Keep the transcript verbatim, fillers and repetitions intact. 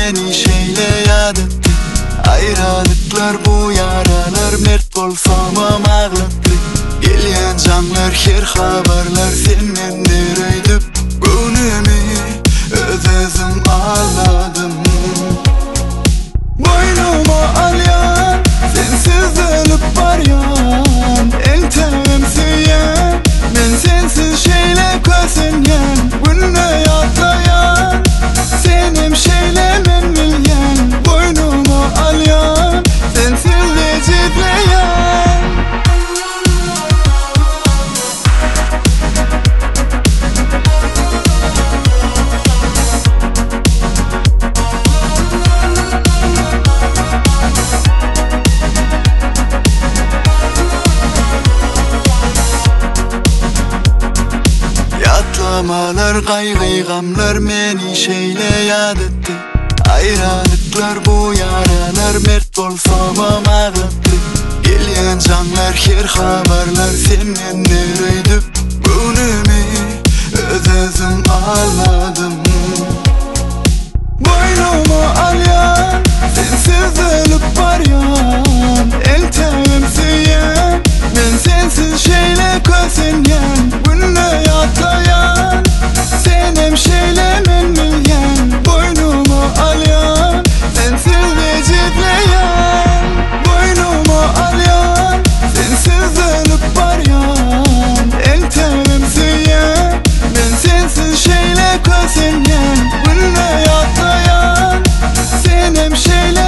meni şeyle etti. Ayrılıklar bu yaralar mert bolsam ağlattı. Gelyen canlar her haberler senden nereydi. Gönlümü öz özüm ağladım. Boynuma alyan, sensiz ölüp baryan. En temem süyen, men sensiz şeyle kösenyen. Günne yatlayan, senim şeyle men bilyen. Boynuma alyan, sensiz vecipleyen. Yatlamalar, kaygı, gamlar meni şeyle etti. Ayrılıklar bu yaralar mert bolsam ağlattı. Gelyen canlar her haberler senden nereydi. Gönlümü öz özüm ağladım. Boynuma alyan, sensiz ölüp baryan. En temem süyen, men sensiz şeyle kösenyen. Günne yatlayan, senem şeyle men bilyen. Boynuma alyan, sensiz vecipleyen. Boynuma alyan, sensiz ölüp baryan. En temem süyen, men sensiz şeyle kösenyen. Günne yatlayan, senem şeyle